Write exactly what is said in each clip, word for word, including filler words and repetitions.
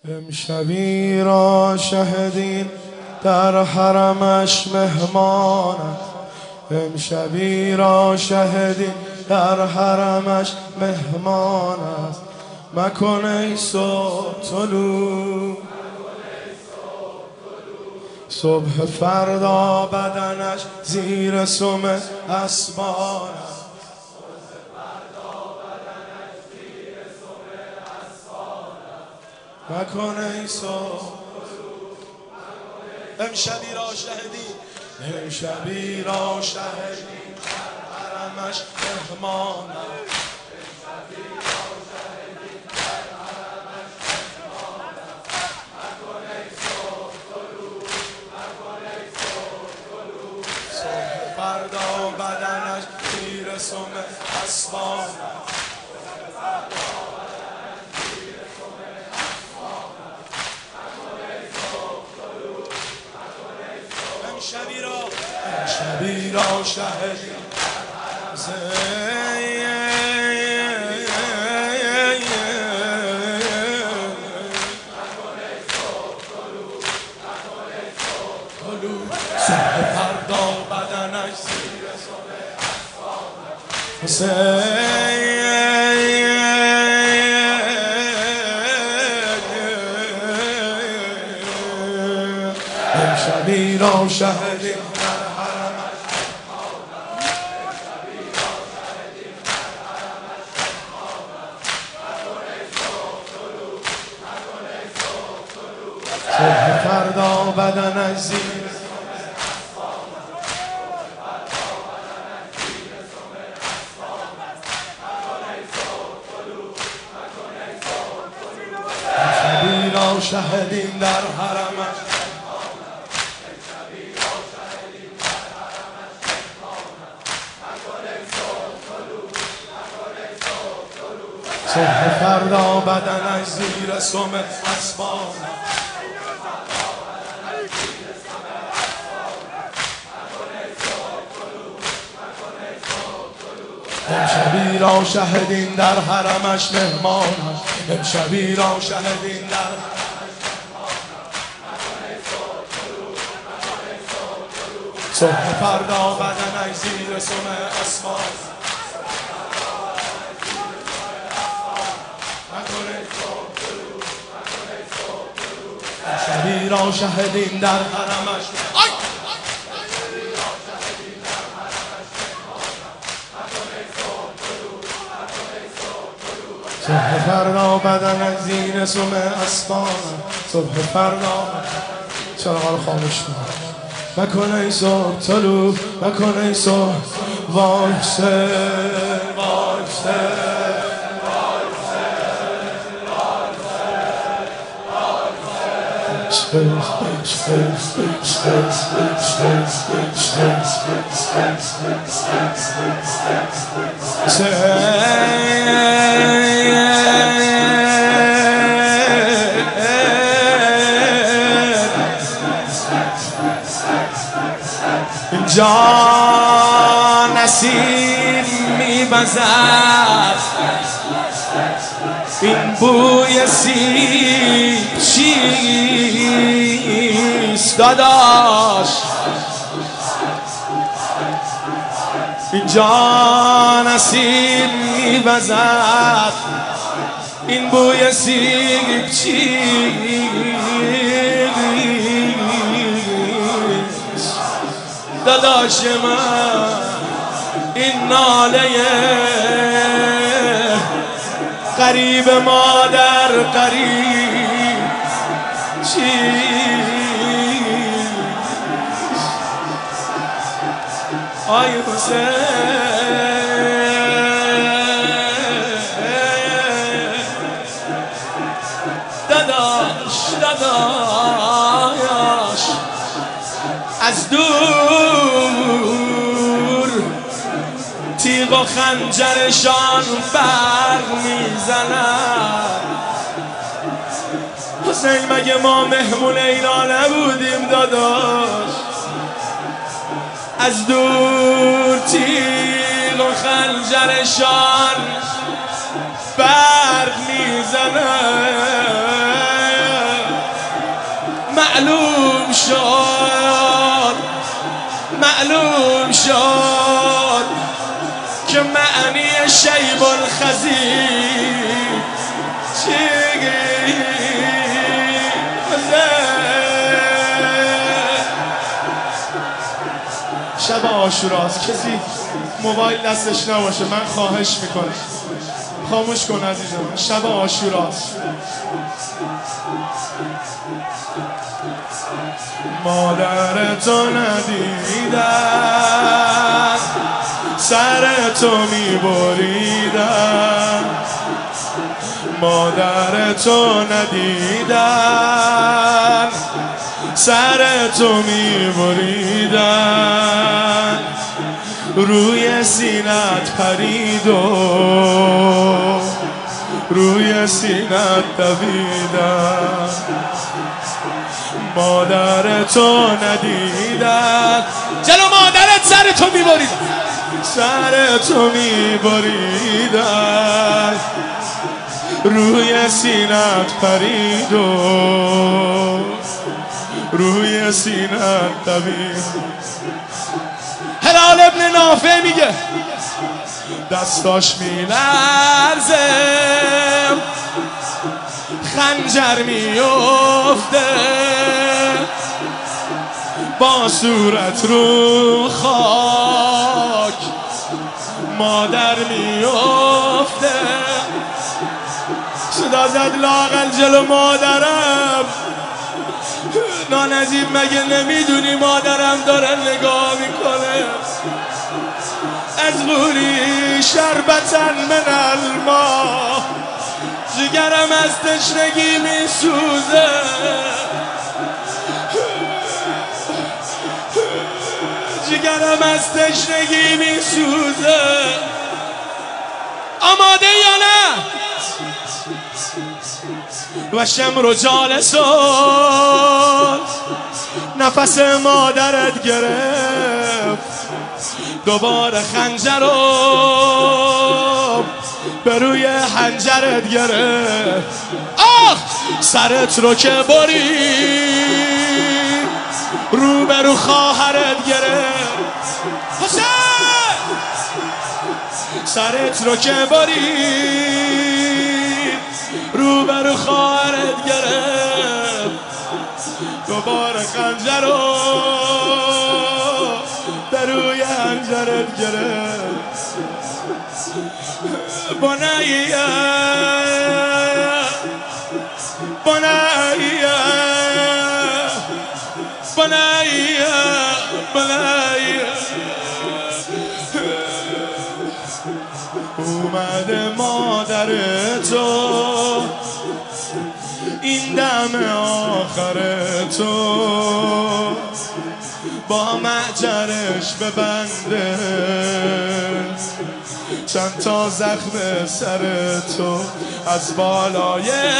امشبی را شهدین در حرمش مهمان است. امشبی را شهدین در حرمش مهمان است. مکن ای صبح طلوع صبح فردا بدنش زیر سم اسبان است. مکن ای صبح امشبی را شهدی امشبی را شهدی در حرمش مهمان است. صبح فردا بدنش زیر سم اسبان است. امشبی را امشبی را شهدی صبح فردا بدنش زیر سم اسبان امشبی را شهدی صبح فردا بدنش زیر امشبی را شهدیم در حرمش صبح فردا بدنش زیر سم اسبان امشبی را شهدین در حرمش مهمان است. امشبی را شهدین در صبح فردا بدنش زیر سم اسبان امشبی را شهدین در حرمش صبح فردا بدنش زیر سم اسبان صبح فردا چراغ رو خاموش کن. مکن ای صبح طلوع مکن ای صبح وایسه وایسه جا نسیم می‌وزد این بوی سیب چیست داداش اینجا نسیم می‌وزد این بوی سیب چیست داداش من این ناله قریب مادر قریب چیست آی حسین داداش داداش از دور تیغ و خنجرشان برق میزنن. حسین مگه ما مهمون اینا نبودیم داداش؟ از دور تیغ و خنجرشان برق میزنن. معلوم شد معلوم شد که معنی شیب الخزیب چیگی شب عاشوراست. کسی موبایل دستش نباشه من خواهش میکنم خاموش کن عزیزم. شب عاشوراست. مادرتو ندیدن سر تو میبریدن مادرتو ندیدن سر تو میبریدن روی سینت پرید و روی سینت دویدن مادرتو ندیدن جلو مادرت سر تو میبریدن سر تو میبریدن روی سینت پرید و روی سینت دوید. هلال ابن نافع میگه دستاش میلرزه خنجر میفته با صورت رو خاک مادر میفته صدا زد لااقل جلو مادرم نانجیب مگه نمیدونی مادرم داره نگاه میکنه از غوری شربتن من الماء جگرم از تشنگی میسوزه جگرم از تشنگی میسوزه آماده یا نه و شمر و جالسون نفس مادرت گرفت دوباره خنجر رو به روی حنجرت گرفت آخ سرت رو که بری رو به رو خواهرت گرفت حسین سرت رو که بری رو به رو خواهرت گرفت دوباره خنجر رو به روی حنجرت گرفت بنیه بنیه بنیه بنیه اومده مادر تو این دم آخر تو با معجرش ببنده چند تا زخم سر تو از بالای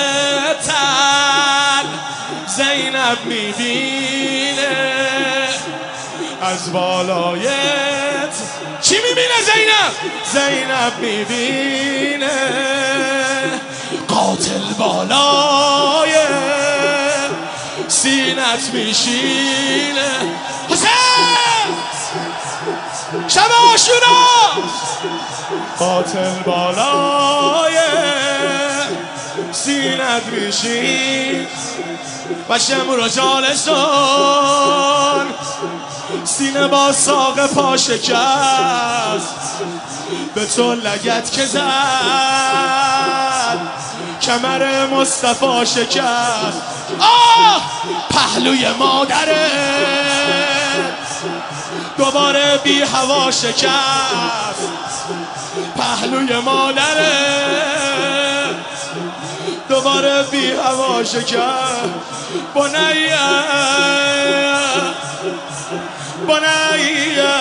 تن زینب میبینه از بالای چی میبینه زینب؟ زینب میبینه قاتل بالای سینت میشینه حسین شب عاشورا قاتل بالای سینت میشین و شمر و جالسون سینه با ساق پا شکست به تو لگت که زد کمر مصطفی شکست آه پهلوی مادره دوباره بی هوا شکست پهلوی مادره دوباره بی هوا شکست بنیه بنیه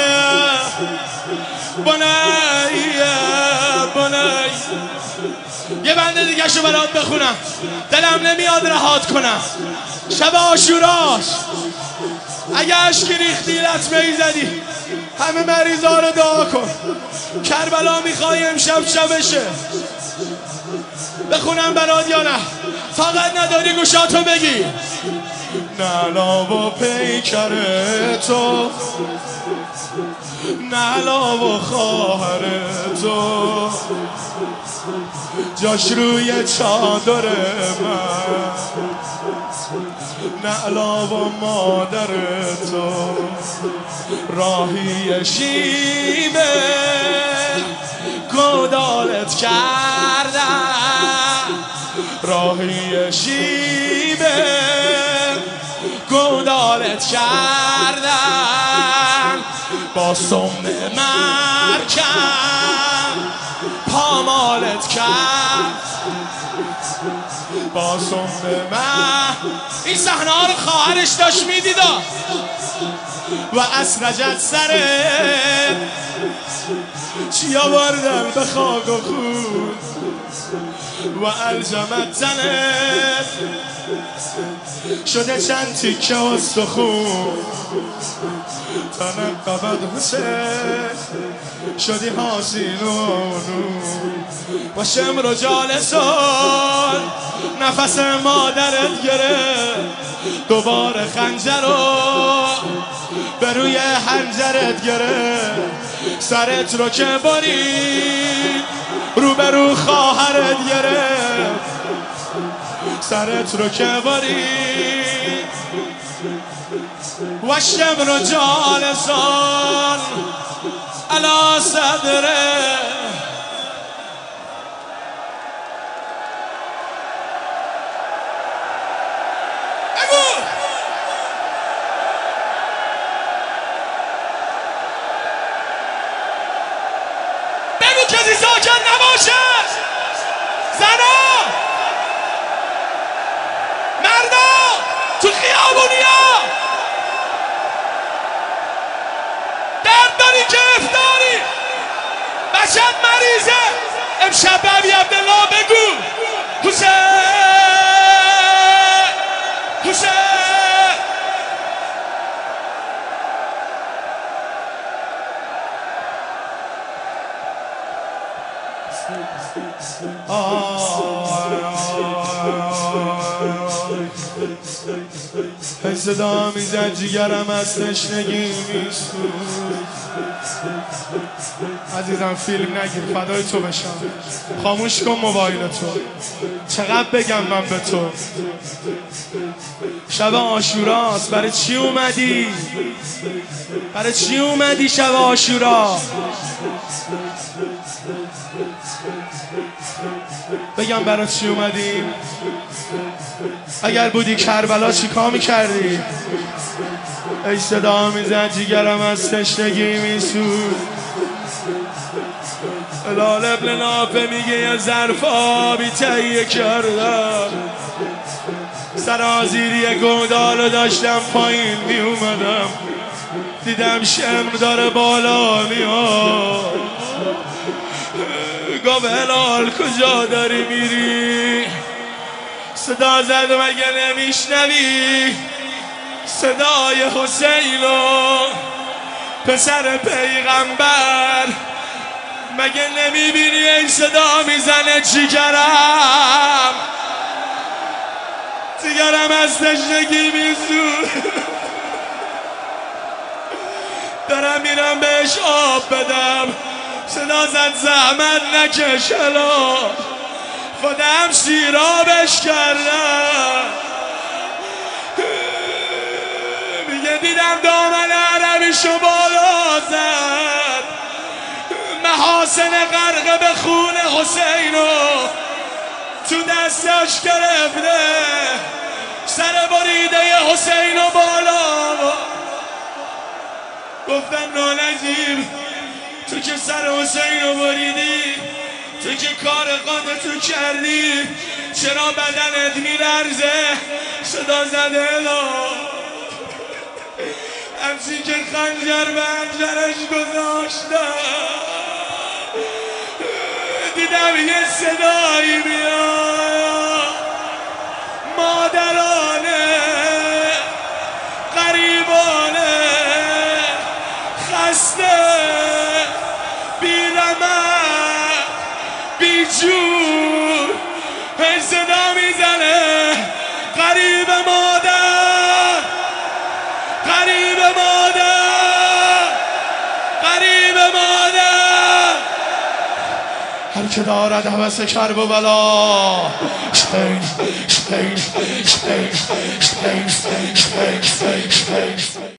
بنیه بنیه یه بنده دیگه شو برات بخونم دلم نمیاد رهات کنم شب عاشوراست اگه عشقی ریختی لطمه ای زدی همه مریضا رو دعا کن کربلا میخوای امشب شبشه بخونم برات یا نه طاقت نداری گوشاتو بگی نلا و پیکر تو، نلا و خواهر تو، جاش روی چادر من، نلا و مادر تو، راهی شیبه گودالت کردن، راهی شیبه گودالت کردن، با سم مرکم پامالت کرد، با سم من. این صحنه ها رو خواهرش داشت میدیدا و اسرجت سره چی آوردن به خاک و خون و الجمت تنت شده چند تیکه استخون، تنت قبض حسین شدی حاسین و نون و شمر و جالسان نفس مادرت گرفت، دوباره خنجر رو به روی حنجرت گرفت، سرت رو که برید رو به رو خواهرت گرفت، سرت رو که برید و شمر و جالسان علا صدره. کسی ساکن نباشه، زنا مردا تو خیابونیا درد داری که افطاری بچت مریضه، امشب به ابی عبدالله بگو حسین حسین. ای صدا میزد جیگرم از تشنگی میسوز. عزیزم فیلم نگیر فدای تو بشم، خاموش کن موبایل تو، چقدر بگم من به تو. شب عاشوراست، برای چی اومدی؟ برای چی اومدی شب عاشورا؟ بگم برای چی اومدی؟ اگر بودی کربلا چی کار میکردی؟ ای صدا میزد جیگرم از تشنگی میسوز. بلال ابن نافع میگه یه ظرف آبی تهیه کردم، سرازیری گودالو داشتم پایین میومدم، دیدم شمر داره بالا میاد، گفت بلال کجا داری میری؟ صدا زد مگه نمیشنوی صدای حسین و پسر پیغمبر؟ مگه نمیبینی این صدا میزنه جیگرم جیگرم از تشنگی میسوز. دارم میرم بهش آب بدم، صدا زد زحمت نکش الا خودم سیرابش کردم. میگه دیدم دامن عربیشو بالا زد، محاسن غرق به خون حسینو تو دستش گرفته، سر بریده حسینو بالا. گفتم نانجیب تو که سر حسینو بریدی، تو که کار قادتو کردی، چرا بدنت میلرزه؟ صدا زده الا همچین که خنجر به خنجرش گذاشتم، دیدم یه صدایی میاد مادرانه غریبانه خسته بی‌رمق بیجور، هی صدا میزنه غریب مادر هر که دارد هوس کرب و بلا شپین شپین شپین شپین شپین شپین